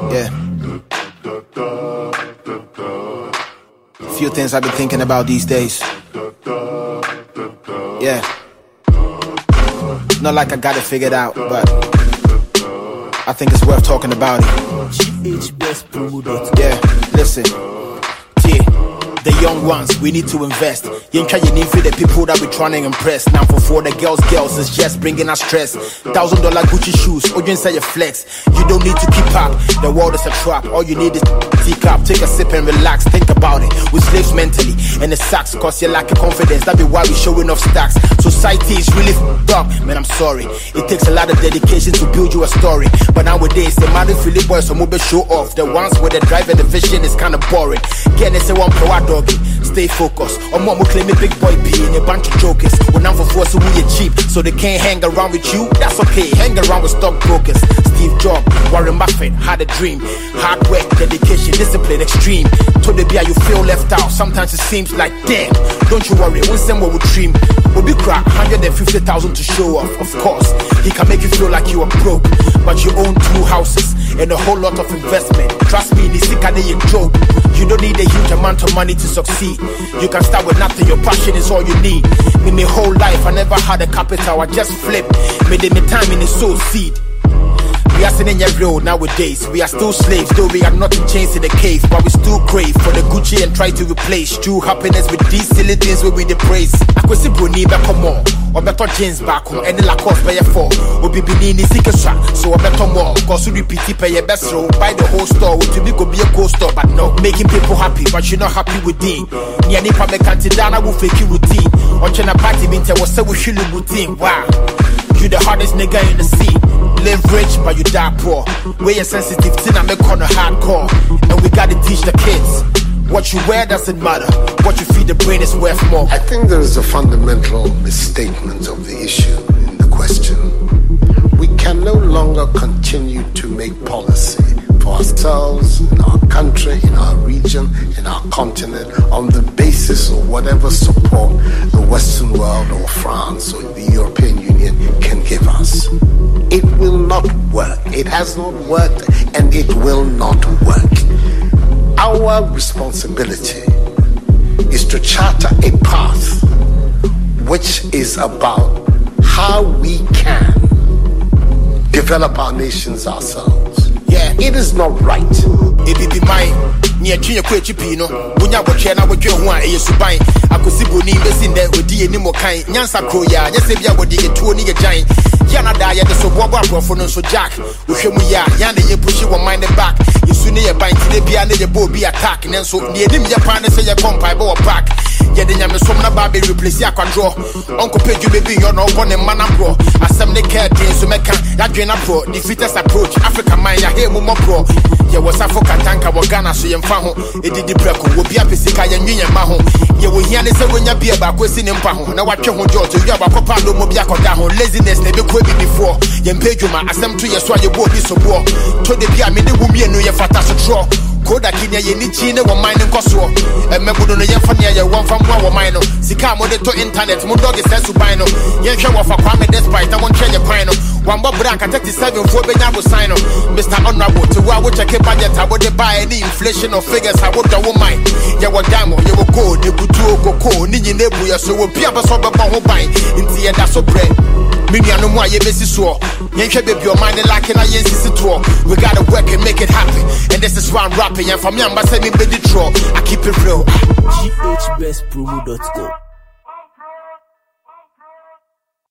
Yeah. A few things I've been thinking about these days. Yeah. Not like I got it figured out, but I think it's worth talking about it. Yeah, listen. The young ones, we need to invest. You try you need for the people that we trying to impress. Now for the girls, it's just bringing us stress. $1,000 Gucci shoes, or you inside your flex. You don't need to keep up, the world is a trap. All you need is teacup, take a sip and relax. Think about it, we slaves mentally. And it sucks, cause you lack of confidence. That be why we showing off stacks. Society is really f***ed up, man, I'm sorry. It takes a lot of dedication to build you a story. But nowadays, the modern Philip boys, some will show off. The ones with the drive and the vision is kinda boring. Get it, say one pro doggy, stay focused. Or more claim a big boy be in a bunch of jokers. When I'm for force, we are cheap, so they can't hang around with you. That's okay, hang around with stockbrokers. Steve Jobs, Warren Buffett had a dream. Hard work, dedication, discipline, extreme. To the beer, you feel left out. Sometimes it seems like damn. Don't you worry, when someone will dream, we'll be crack 150,000 to show off. Of course, he can make you feel like you are broke, but you own 2 houses and a whole lot of investment. Trust me, this is a joke. You don't need a huge amount of money to succeed. You can start with nothing, your passion is all you need. In my whole life, I never had a capital, I just flipped. Made my time in the soul seed. We are sitting in your road nowadays. We are still slaves, though we are not in chains in the cave. But we still crave for the Gucci and try to replace true happiness with these silly things where we the praise. I could see Bruni back more, or better jeans back home, and the Lacoste by a 4. Or be Benini Sika shot, so a better more. Cause we repeat it, pay your best row. Buy the whole store, which will be a cool store, but no. Making people happy, but you're not happy with Dean. Niani Pamekantidana will fake you routine. On China party, Binta was so we should routine. Wow. You the hardest nigga in the sea. Live rich, but you die poor. Where you're sensitive, till I make on a hardcore. And we gotta teach the kids. What you wear doesn't matter. What you feed the brain is worth more. I think there is a fundamental misstatement of the issue in the question. We can no longer continue to make policy for ourselves, in our country, in our region, in our continent, on the basis of whatever support the Western world or France or the European Union can give us. It will not work. It has not worked and it will not work. Our responsibility is to charter a path which is about how we can develop our nations ourselves. Yeah, it is not right. It be mine. Near Junior Quechipino, when you watch and I would join one, you buying. I could see Boni in there with the more kind. Yansa Kroya, yes, if you would get 2 nigga giant. Yana Daya, the Soboba for so Jack. With him, we are Yana, you push your mind back. You soon near buying to the piano, your boy be attacking, and so near him, your partner say your company or pack. Yet then I'm a summer baby replace your control. Uncle Page, you baby, you're not one and man and bro. As some the care to make that drain pro, defeaters approach Africa mind, I hear more pro. There was Africa tanker, Ghana, so you found it did the preco, will be a physical and union maho. You will hear this when you be about question in Paho. Now what you want to you have a copalo mobiaco down, laziness never quit before. Yen Pejuma, as them 2 years why you will be so poor. To the Pia, me the woman, no, your fatas draw. Koda Kenya, you need China, one mine and Kosovo. And Mabudo, Yafania, one from our minor. Sikamo to internet, Mundog is to bino. Yen show of a Kwame despite, I won't change your pino. One Bob Branca 37 for Benabo sign. Mr. Honorable, to what would check a budget, I would buy any inflation of figures, I would do mine. You were Damo, you will go, you could do Coco, Nini Nebuya, so will be a sober buying into the Dasso bread. Maybe I know why you miss it so. You should be your mind like an INC tour. We gotta work and make it happen. And this is why I'm rapping. And from young, but send me the draw. I keep it real. GHBestpromo.com